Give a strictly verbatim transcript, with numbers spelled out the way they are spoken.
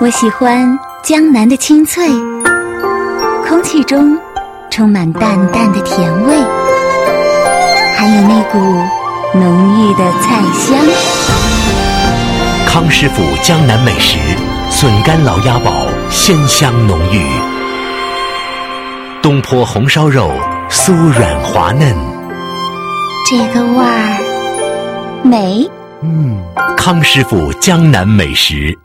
我喜欢江南的清脆，空气中充满淡淡的甜味，还有那股浓郁的菜香。 康师傅江南美食，笋干老鸭煲鲜香浓郁，东坡红烧肉酥软滑嫩， 这个味儿美。 嗯，康师傅江南美食。